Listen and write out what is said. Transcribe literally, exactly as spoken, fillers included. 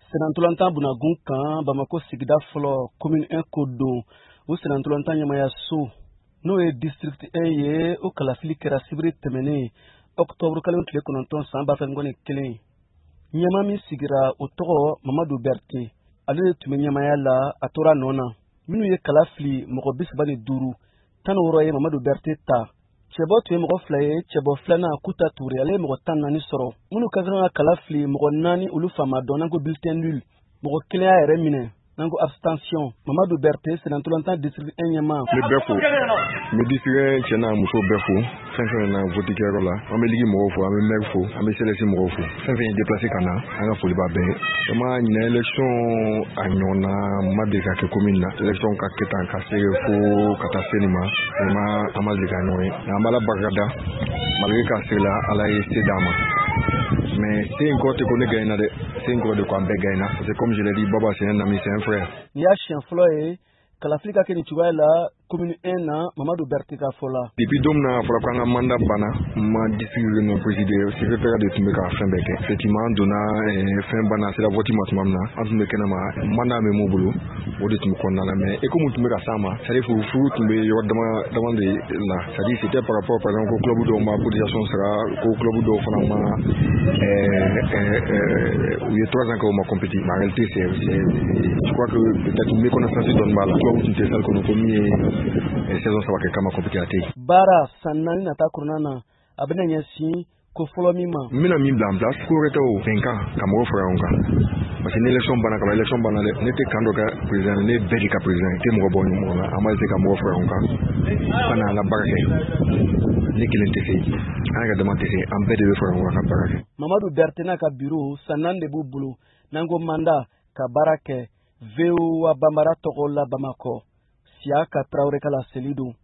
Senantolantan Bunagun kan Bamako sigida fɔlɔ commune un ko don o Senantolantan ɲɛmayaso n'o ye district un ye o kalafili kɛra sibiri tɛmɛnen octobre kalo tile kɔnɔntɔn san ba fila ni kelen ɲɛma min sigira o tɔgɔ Mamadu Berté ale de tun bɛ ɲɛmaya la a tora nɔ na minnu ye kalafili mɔgɔ bi saba ni duuru tan ni wɔɔrɔ ye Mamadu Berté ta cɛbɔ tun ye mɔgɔ fila ye cɛbɔ filanan Kuta Touré ale ye mɔgɔ tan naani sɔrɔ minnu ka kan ka kalafili mɔgɔ naani olu faama dɔn n'an ko bulletin nul mɔgɔ kelen y'a yɛrɛ minɛ n'an ko abstention Mamadu Berté Senantolantan district un ɲɛma. N bɛ bɛɛ fo n bɛ district cɛ n'a muso bɛɛ fo fɛn fɛn na vote kɛyɔrɔ la an bɛ ligi mɔgɔw fo an bɛ maire fo an bɛ C L S mɔgɔw fo fɛn fɛn ye déplacé ka na an ka foli b'a bɛɛ ma ɲinɛ élection a ɲɔgɔnna ma deli ka kɛ commune na élection ka kɛ tan ka se fo ka taa se nin ma vraiment an ma deli ka ɲɔgɔn ye an b'Ala barikada malgré k'a se la Ala ye se d'an ma mais c'est un côté qu'on est gagné c'est un côté qu'on est gagné c'est comme je l'ai dit Baba c'est un ami c'est un frère ni ya siɲɛ fɔlɔ ye kalafili ka kɛ nin cogoya la commune un na Mamadu Berté ka fɔ la depuis don min na fɔra k'an ka mandat banna ma district non président secrétaire de tun bɛ ka fɛn bɛɛ kɛ effectivement an donna fɛn banna sera vote ma tuma min na an tun bɛ kɛnɛma mandat bɛ m'u bolo o de tun bɛ kɔnɔna la mais ECO mun tun bɛ ka s'an ma c'est à dire furu tun bɛ yɔrɔ dama dama de la c'est à dire c'était par rapport par exemple ko club dɔw ma cotisation sara ko club dɔw fana ma u ye trois ans kɛ o ma compétit en réalité c'est je crois que peut-être méconnaissance dɔɔni b'a la club tun tɛ salle kɔnɔ ko min ye saison saba kɛ kama compétit a tɛ yen baara san naani nata kɔnɔna na a bɛna ɲɛsin ko fɔlɔ min ma n bɛna min bila en place ko wɛrɛ tɛ o bɛnkan ka mɔgɔw fara ɲɔgɔn kan parce que ni élection banna ka ban élection banna dɛ ne tɛ kan dɔ kɛ président ne bɛɛ de ka président tɛ mɔgɔ bɔ ɲɔgɔn na an b'a essayer ka mɔgɔw fara ɲɔgɔn kan ka na an ka baara kɛ ne kelen tɛ se an yɛrɛ dama tɛ se an bɛɛ de bɛ fara ɲɔgɔn kan ka baara kɛ Mamadu Berté n'a ka bureau san naani de b'u bolo n'an ko mandat ka baara kɛ V O A Bambara tɔgɔ la Bamakɔ Siaka Traoré ka la seli don